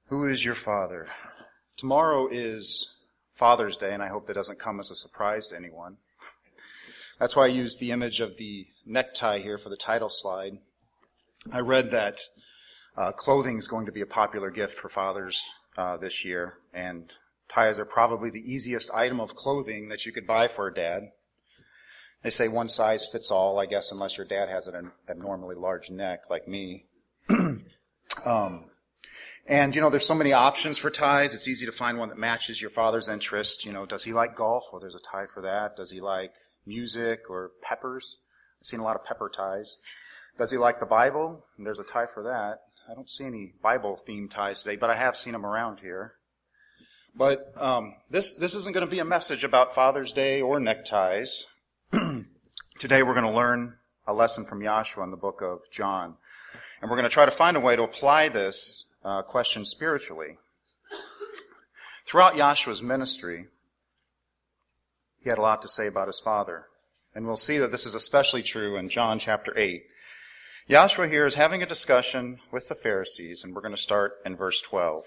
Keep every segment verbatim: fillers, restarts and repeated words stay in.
Who is your father? Tomorrow is Father's Day, and I hope that doesn't come as a surprise to anyone. That's why I used the image of the necktie here for the title slide. I read that uh, clothing is going to be a popular gift for fathers uh, this year, and ties are probably the easiest item of clothing that you could buy for a dad. They say one size fits all, I guess, unless your dad has an abnormally large neck like me. um, and, you know, there's so many options for ties. It's easy to find one that matches your father's interest. You know, does he like golf? Well, there's a tie for that. Does he like music or peppers? I've seen a lot of pepper ties. Does he like the Bible? And there's a tie for that. I don't see any Bible-themed ties today, but I have seen them around here. But um, this this isn't going to be a message about Father's Day or neckties. Today we're going to learn a lesson from Joshua in the book of John. And we're going to try to find a way to apply this uh, question spiritually. Throughout Joshua's ministry, he had a lot to say about his father. And we'll see that this is especially true in John chapter eight. Joshua here is having a discussion with the Pharisees, and we're going to start in verse twelve.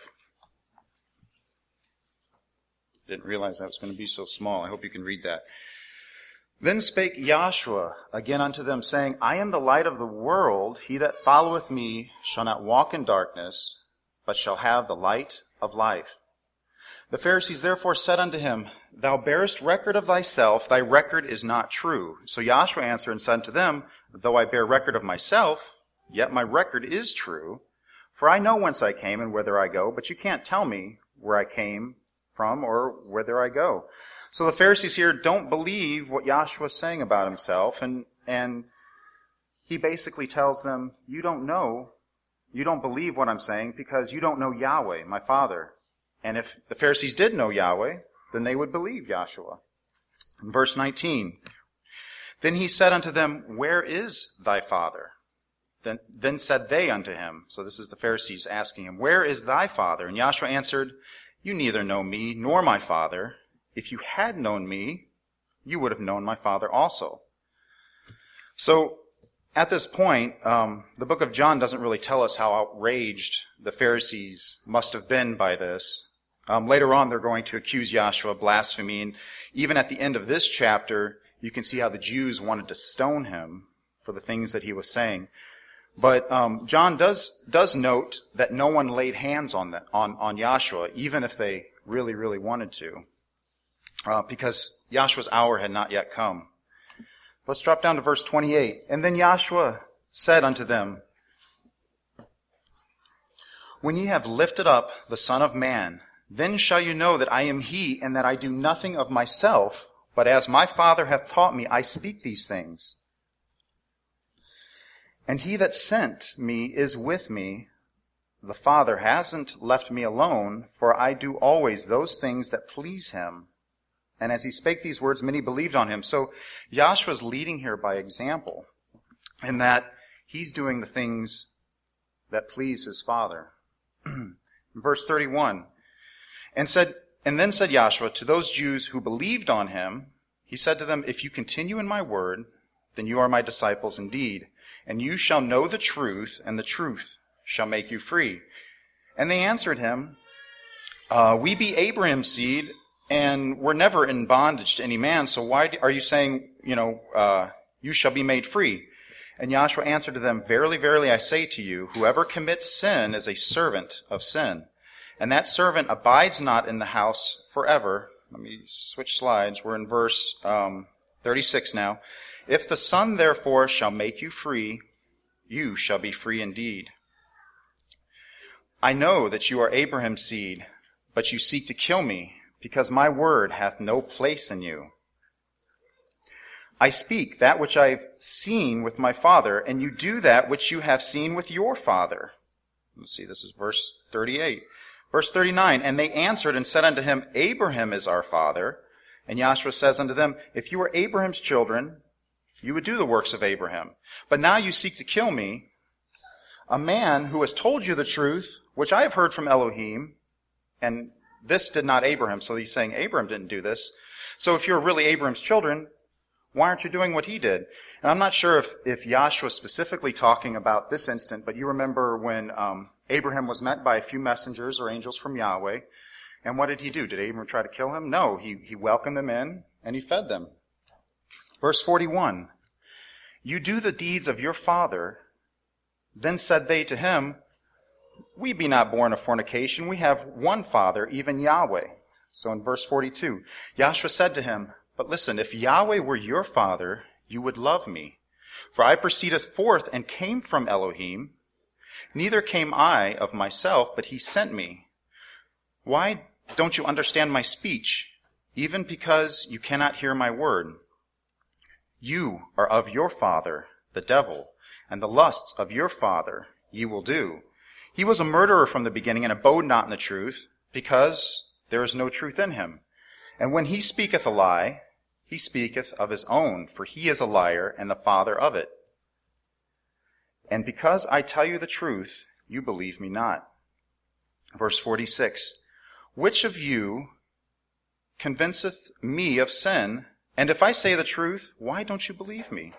Didn't realize that was going to be so small. I hope you can read that. Then spake Joshua again unto them, saying, I am the light of the world. He that followeth me shall not walk in darkness, but shall have the light of life. The Pharisees therefore said unto him, Thou bearest record of thyself, thy record is not true. So Joshua answered and said unto them, Though I bear record of myself, yet my record is true. For I know whence I came and whither I go, but you can't tell me where I came from or whither I go. So the Pharisees here don't believe what Joshua is saying about himself, and, and he basically tells them, you don't know, you don't believe what I'm saying because you don't know Yahweh, my Father. And if the Pharisees did know Yahweh, then they would believe Joshua. In verse nineteen, Then he said unto them, Where is thy Father? Then, then said they unto him, so this is the Pharisees asking him, Where is thy Father? And Joshua answered, You neither know me nor my Father. If you had known me, you would have known my Father also. So, at this point, um, the book of John doesn't really tell us how outraged the Pharisees must have been by this. Um, later on, they're going to accuse Joshua of blasphemy, and even at the end of this chapter, you can see how the Jews wanted to stone him for the things that he was saying. But um, John does does note that no one laid hands on the, on on Joshua, even if they really, really wanted to. Uh, because Joshua's hour had not yet come. Let's drop down to verse twenty-eight. And then Joshua said unto them, When ye have lifted up the Son of Man, then shall you know that I am he, and that I do nothing of myself, but as my Father hath taught me, I speak these things. And he that sent me is with me. The Father hasn't left me alone, for I do always those things that please him. And as he spake these words, many believed on him. So Joshua's leading here by example, in that he's doing the things that please his Father. Verse thirty-one, and said, and then said Joshua to those Jews who believed on him, he said to them, If you continue in my word, then you are my disciples indeed, and you shall know the truth, and the truth shall make you free. And they answered him, uh, We be Abraham's seed, and we're never in bondage to any man, so why are you saying, you know, uh, you shall be made free? And Joshua answered to them, Verily, verily, I say to you, whoever commits sin is a servant of sin. And that servant abides not in the house forever. Let me switch slides. We're in verse um, thirty-six now. If the Son therefore shall make you free, you shall be free indeed. I know that you are Abraham's seed, but you seek to kill me, because my word hath no place in you. I speak that which I have seen with my father, and you do that which you have seen with your father. Let's see, this is verse thirty-eight. Verse thirty-nine, And they answered and said unto him, Abraham is our father. And Joshua says unto them, If you were Abraham's children, you would do the works of Abraham. But now you seek to kill me, a man who has told you the truth, which I have heard from Elohim, and this did not Abraham. So he's saying Abraham didn't do this. So if you're really Abraham's children, why aren't you doing what he did? And I'm not sure if, if Joshua was specifically talking about this instant, but you remember when um, Abraham was met by a few messengers or angels from Yahweh. And what did he do? Did Abraham try to kill him? No, he, he welcomed them in and he fed them. Verse forty-one, you do the deeds of your father. Then said they to him, we be not born of fornication. We have one Father, even Yahweh. So in verse forty-two, Yahshua said to him, but listen, if Yahweh were your father, you would love me. For I proceeded forth and came from Elohim. Neither came I of myself, but he sent me. Why don't you understand my speech? Even because you cannot hear my word. You are of your father, the devil, and the lusts of your father ye will do. He was a murderer from the beginning and abode not in the truth, because there is no truth in him. And when he speaketh a lie, he speaketh of his own, for he is a liar and the father of it. And because I tell you the truth, you believe me not. Verse forty-six, which of you convinceth me of sin? And if I say the truth, why don't you believe me?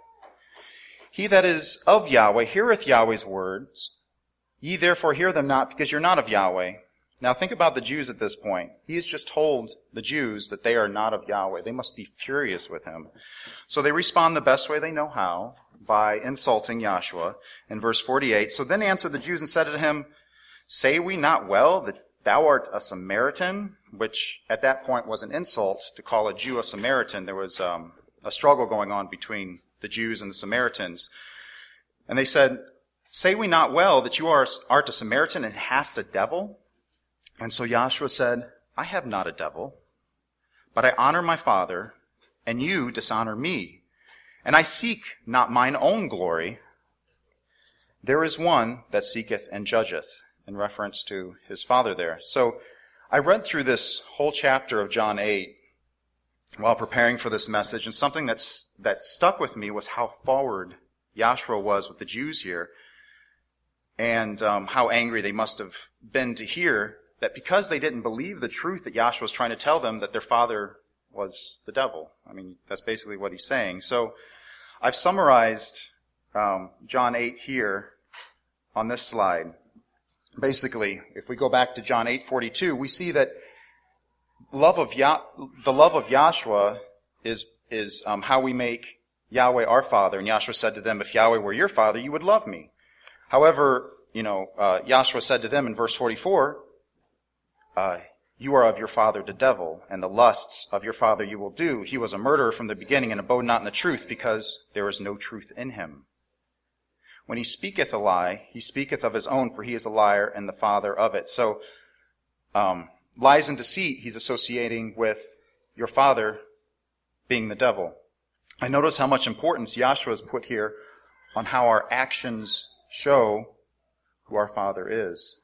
He that is of Yahweh heareth Yahweh's words. Ye therefore hear them not, because you're not of Yahweh. Now think about the Jews at this point. He has just told the Jews that they are not of Yahweh. They must be furious with him. So they respond the best way they know how, by insulting Yahshua. In verse forty-eight, so then answered the Jews and said to him, say we not well that thou art a Samaritan? Which at that point was an insult to call a Jew a Samaritan. There was um, a struggle going on between the Jews and the Samaritans. And they said, say we not well that you are, art a Samaritan and hast a devil? And so Yahshua said, I have not a devil, but I honor my Father, and you dishonor me. And I seek not mine own glory. There is one that seeketh and judgeth, in reference to his Father there. So I read through this whole chapter of John eight while preparing for this message, and something that's, that stuck with me was how forward Yahshua was with the Jews here, and um, how angry they must have been to hear that because they didn't believe the truth that Yahshua was trying to tell them, that their father was the devil. I mean, that's basically what he's saying. So I've summarized um, John eight here on this slide. Basically, if we go back to John eight forty-two, we see that love of Yah- the love of Yahshua is is um, how we make Yahweh our Father. And Yahshua said to them, if Yahweh were your Father, you would love me. However, you know, uh, Yahshua said to them in verse forty-four, uh, you are of your father the devil, and the lusts of your father you will do. He was a murderer from the beginning and abode not in the truth, because there is no truth in him. When he speaketh a lie, he speaketh of his own, for he is a liar and the father of it. So, um, lies and deceit he's associating with your father being the devil. I notice how much importance Yahshua has put here on how our actions show who our Father is.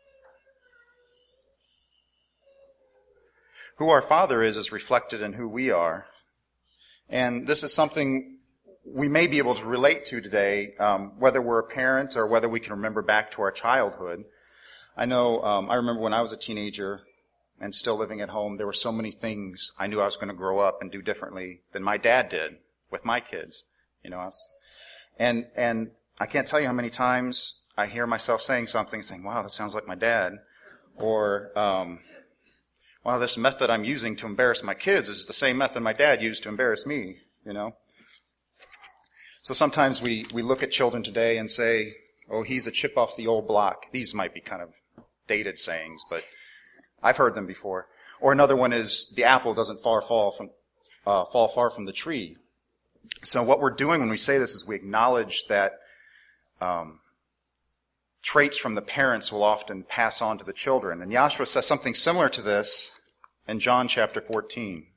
Who our Father is is reflected in who we are. And this is something we may be able to relate to today, um, whether we're a parent or whether we can remember back to our childhood. I know, um, I remember when I was a teenager and still living at home, there were so many things I knew I was going to grow up and do differently than my dad did with my kids. You know, I was, and, and I can't tell you how many times I hear myself saying something, saying, wow, that sounds like my dad. Or, um, wow, this method I'm using to embarrass my kids is the same method my dad used to embarrass me, you know. So sometimes we, we look at children today and say, oh, he's a chip off the old block. These might be kind of dated sayings, but I've heard them before. Or another one is, the apple doesn't far fall from, uh, fall far from the tree. So what we're doing when we say this is we acknowledge that um, traits from the parents will often pass on to the children. And Yahshua says something similar to this in John chapter fourteen.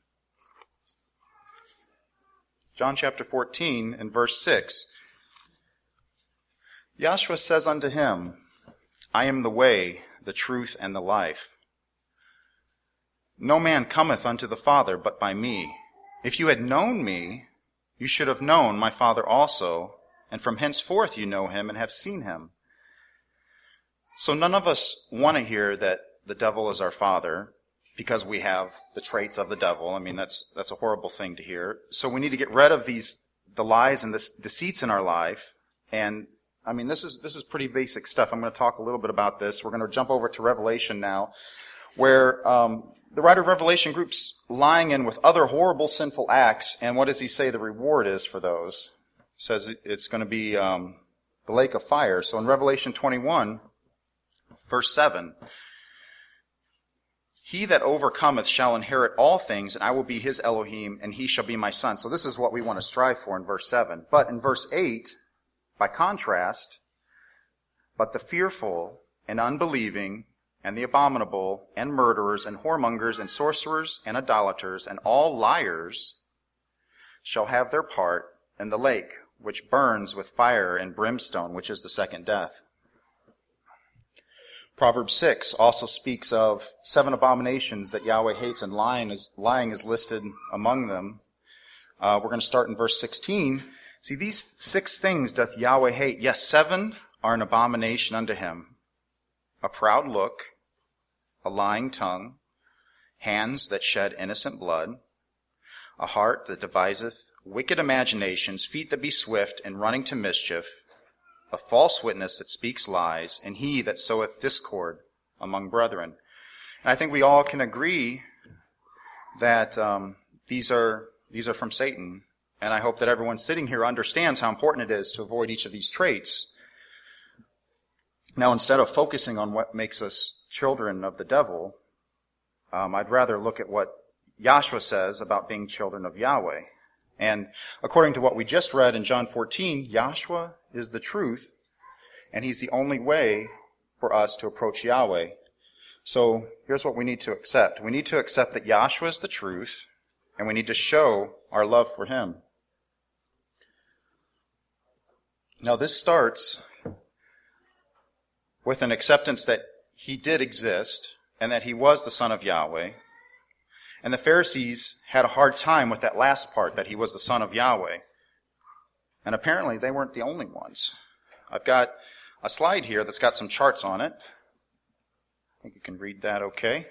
John chapter fourteen and verse six. Yahshua says unto him, I am the way, the truth, and the life. No man cometh unto the Father but by me. If you had known me, you should have known my Father also, and from henceforth you know him and have seen him. So none of us want to hear that the devil is our father because we have the traits of the devil. I mean, that's that's a horrible thing to hear. So we need to get rid of these the lies and the deceits in our life and I mean, this is this is pretty basic stuff. I'm going to talk a little bit about this. We're going to jump over to Revelation now, where um, the writer of Revelation groups lying in with other horrible sinful acts, and what does he say the reward is for those? He says it's going to be um, the lake of fire. So in Revelation twenty-one, verse seven, he that overcometh shall inherit all things, and I will be his Elohim, and he shall be my son. So this is what we want to strive for in verse seven. But in verse eight, by contrast, but the fearful and unbelieving and the abominable and murderers and whoremongers and sorcerers and idolaters and all liars shall have their part in the lake, which burns with fire and brimstone, which is the second death. Proverbs six also speaks of seven abominations that Yahweh hates, and lying is, lying is listed among them. Uh, we're going to start in verse sixteen. See, these six things doth Yahweh hate. Yes, seven are an abomination unto him. A proud look, a lying tongue, hands that shed innocent blood, a heart that deviseth wicked imaginations, feet that be swift in running to mischief, a false witness that speaks lies, and he that soweth discord among brethren. And I think we all can agree that um, these are these are from Satan. And I hope that everyone sitting here understands how important it is to avoid each of these traits. Now, instead of focusing on what makes us children of the devil, um, I'd rather look at what Yahshua says about being children of Yahweh. And according to what we just read in John fourteen, Yahshua is the truth, and he's the only way for us to approach Yahweh. So here's what we need to accept. We need to accept that Yahshua is the truth, and we need to show our love for him. Now, this starts with an acceptance that he did exist and that he was the Son of Yahweh. And the Pharisees had a hard time with that last part, that he was the Son of Yahweh. And apparently they weren't the only ones. I've got a slide here that's got some charts on it. I think you can read that okay.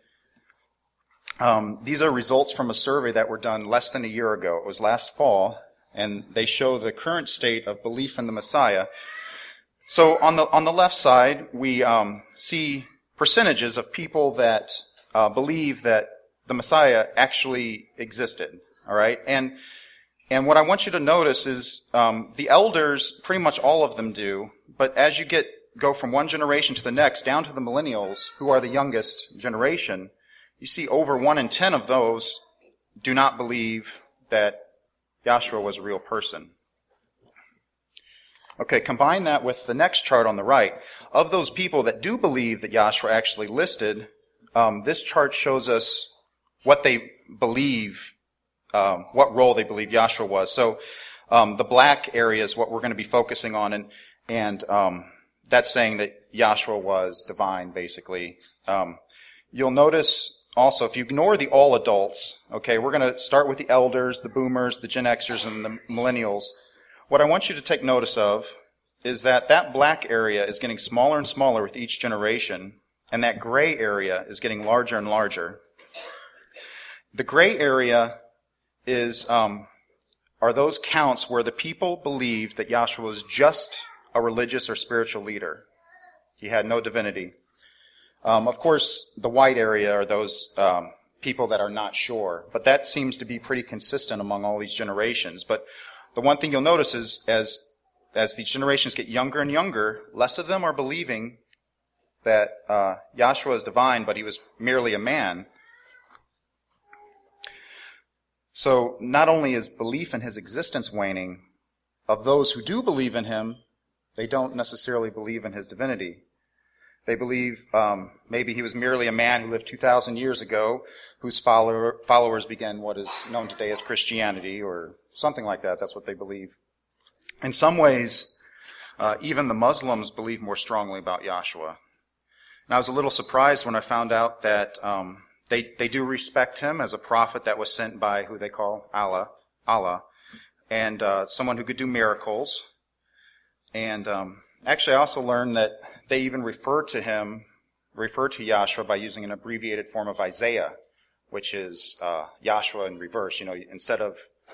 Um, these are results from a survey that were done less than a year ago. It was last fall. And they show the current state of belief in the Messiah. So on the on the left side, we um, see percentages of people that uh, believe that the Messiah actually existed. All right, and and what I want you to notice is um, the elders, pretty much all of them do. But as you get go from one generation to the next, down to the millennials, who are the youngest generation, you see over one in ten of those do not believe that Yahshua was a real person. Okay, combine that with the next chart on the right. Of those people that do believe that Yahshua actually listed, um, this chart shows us what they believe, um, what role they believe Yahshua was. So um, the black area is what we're going to be focusing on, and and um, that's saying that Yahshua was divine, basically. Um, you'll notice also, if you ignore the all adults, okay, we're going to start with the elders, the boomers, the Gen Xers, and the millennials. What I want you to take notice of is that that black area is getting smaller and smaller with each generation, and that gray area is getting larger and larger. The gray area is um, are those counts where the people believed that Yahshua was just a religious or spiritual leader. He had no divinity. Um, of course, the white area are those um, people that are not sure, but that seems to be pretty consistent among all these generations. But the one thing you'll notice is as as these generations get younger and younger, less of them are believing that uh, Yahshua is divine, but he was merely a man. So not only is belief in his existence waning, of those who do believe in him, they don't necessarily believe in his divinity. They believe um, maybe he was merely a man who lived two thousand years ago, whose follower, followers began what is known today as Christianity, or something like that. That's what they believe. In some ways, uh, even the Muslims believe more strongly about Yahshua. And I was a little surprised when I found out that um, they they do respect him as a prophet that was sent by who they call Allah, Allah, and uh, someone who could do miracles. And um, actually, I also learned that they even refer to him, refer to Yahshua by using an abbreviated form of Isaiah, which is uh, Yahshua in reverse. You know, instead of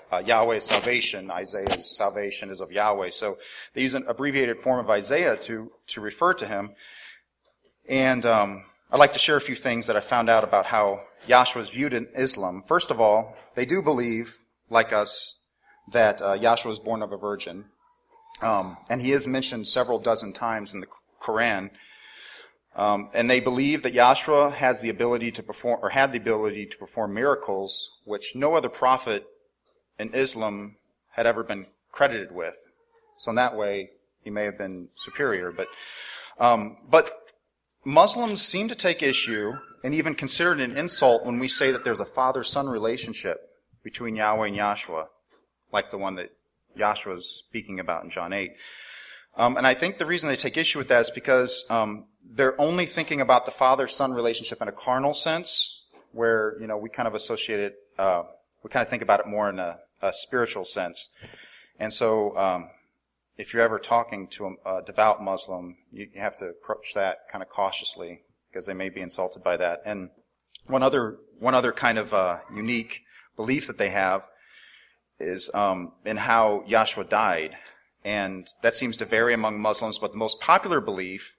uh, Yahweh's salvation. Isaiah's salvation is of Yahweh. So they use an abbreviated form of Isaiah to, to refer to him. And um, I'd like to share a few things that I found out about how Yahshua is viewed in Islam. First of all, they do believe, like us, that uh, Yahshua was born of a virgin. Um, and he is mentioned several dozen times in the Quran. Um, and they believe that Yahshua has the ability to perform, or had the ability to perform miracles, which no other prophet in Islam had ever been credited with. So in that way, he may have been superior. But, um, but Muslims seem to take issue and even consider it an insult when we say that there's a father-son relationship between Yahweh and Yahshua, like the one that Yahshua is speaking about in John eight. Um, and I think the reason they take issue with that is because um, they're only thinking about the father-son relationship in a carnal sense, where, you know, we kind of associate it, uh, we kind of think about it more in a, a spiritual sense. And so um, if you're ever talking to a, a devout Muslim, you, you have to approach that kind of cautiously, because they may be insulted by that. And one other one other kind of uh, unique belief that they have is um, in how Yahshua died. And that seems to vary among Muslims, but the most popular belief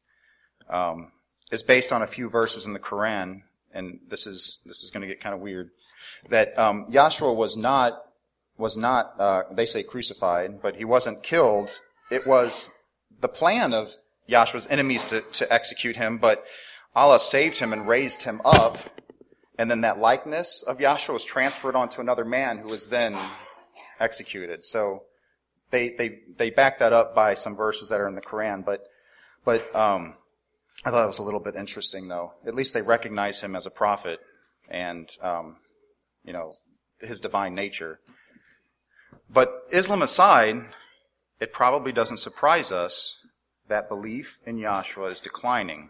um, is based on a few verses in the Quran, and this is this is going to get kind of weird, that um, Yahshua was not, was not uh, they say crucified, but he wasn't killed. It was the plan of Yahshua's enemies to, to execute him, but Allah saved him and raised him up, and then that likeness of Yahshua was transferred onto another man who was then executed. So They, they, they back that up by some verses that are in the Quran, but, but, um, I thought it was a little bit interesting though. At least they recognize him as a prophet and, um, you know, his divine nature. But Islam aside, it probably doesn't surprise us that belief in Yahshua is declining.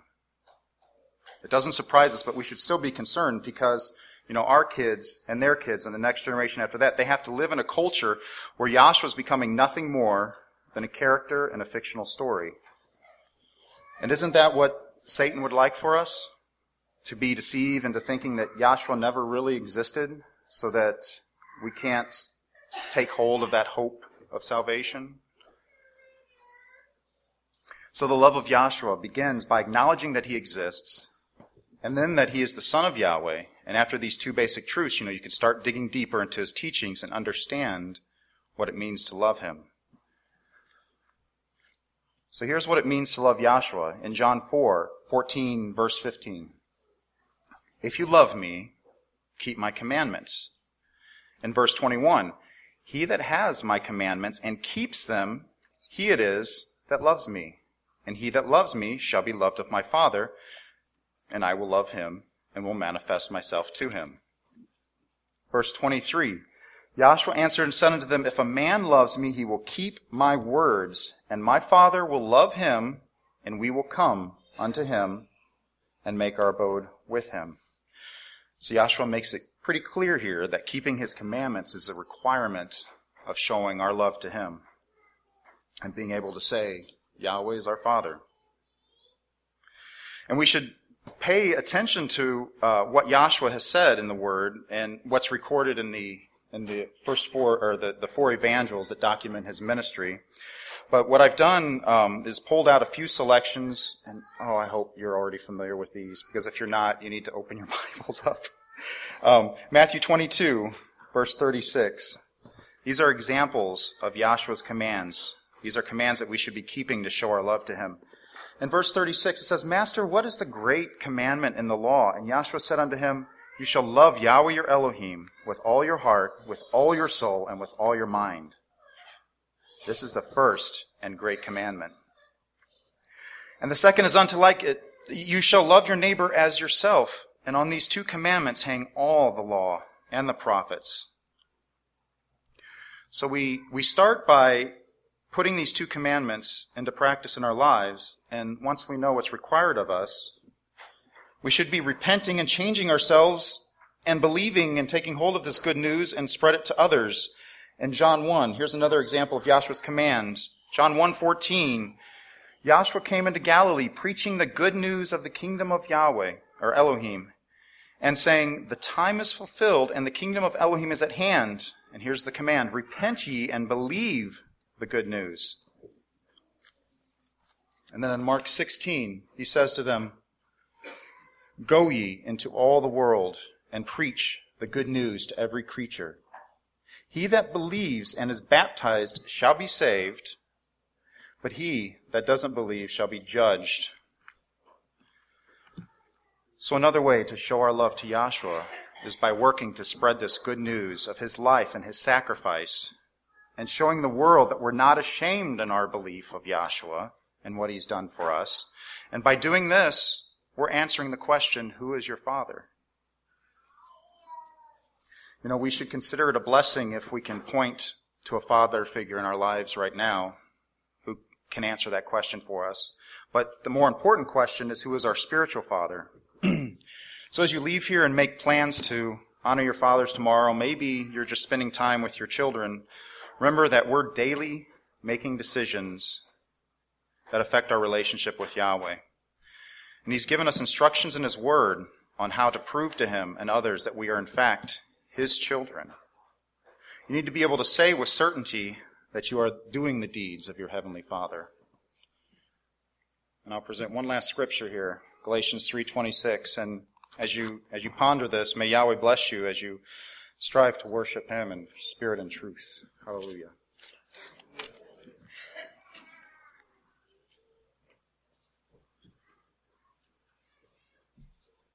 It doesn't surprise us, but we should still be concerned because, you know, our kids and their kids and the next generation after that, they have to live in a culture where Yahshua is becoming nothing more than a character in a fictional story. And isn't that what Satan would like for us? To be deceived into thinking that Yahshua never really existed so that we can't take hold of that hope of salvation? So the love of Yahshua begins by acknowledging that he exists, and then that he is the Son of Yahweh. And after these two basic truths, you know, you can start digging deeper into his teachings and understand what it means to love him. So here's what it means to love Yahshua in John four, fourteen, verse fifteen. If you love me, keep my commandments. In verse twenty-one, he that has my commandments and keeps them, he it is that loves me. And he that loves me shall be loved of my Father, and I will love him and will manifest myself to him. Verse twenty-three, Yahshua answered and said unto them, if a man loves me, he will keep my words, and my Father will love him, and we will come unto him and make our abode with him. So Yahshua makes it pretty clear here that keeping his commandments is a requirement of showing our love to him and being able to say, Yahweh is our Father. And we should pay attention to uh, what Yahshua has said in the Word and what's recorded in the in the first four or the, the four evangels that document his ministry. But what I've done um, is pulled out a few selections, and oh, I hope you're already familiar with these, because if you're not, you need to open your Bibles up. Um, Matthew twenty-two, verse thirty-six. These are examples of Yahshua's commands. These are commands that we should be keeping to show our love to him. In verse thirty-six, it says, Master, what is the great commandment in the law? And Yahshua said unto him, you shall love Yahweh your Elohim with all your heart, with all your soul, and with all your mind. This is the first and great commandment. And the second is unto like it, you shall love your neighbor as yourself. And on these two commandments hang all the law and the prophets. So we, we start by putting these two commandments into practice in our lives, and once we know what's required of us, we should be repenting and changing ourselves and believing and taking hold of this good news and spread it to others. In John one, here's another example of Yahshua's command. John one fourteen, Yahshua came into Galilee preaching the good news of the kingdom of Yahweh, or Elohim, and saying, the time is fulfilled and the kingdom of Elohim is at hand. And here's the command, repent ye and believe the good news. And then in Mark sixteen, he says to them, go ye into all the world and preach the good news to every creature. He that believes and is baptized shall be saved, but he that doesn't believe shall be judged. So another way to show our love to Yahshua is by working to spread this good news of his life and his sacrifice, and showing the world that we're not ashamed in our belief of Yahshua and what he's done for us. And by doing this, we're answering the question, who is your Father? You know, we should consider it a blessing if we can point to a father figure in our lives right now who can answer that question for us. But the more important question is, who is our spiritual father? So as you leave here and make plans to honor your fathers tomorrow, maybe you're just spending time with your children, remember that we're daily making decisions that affect our relationship with Yahweh. And he's given us instructions in his word on how to prove to him and others that we are in fact his children. You need to be able to say with certainty that you are doing the deeds of your heavenly Father. And I'll present one last scripture here, Galatians three twenty-six. And as you as you ponder this, may Yahweh bless you as you strive to worship him in spirit and truth. Hallelujah.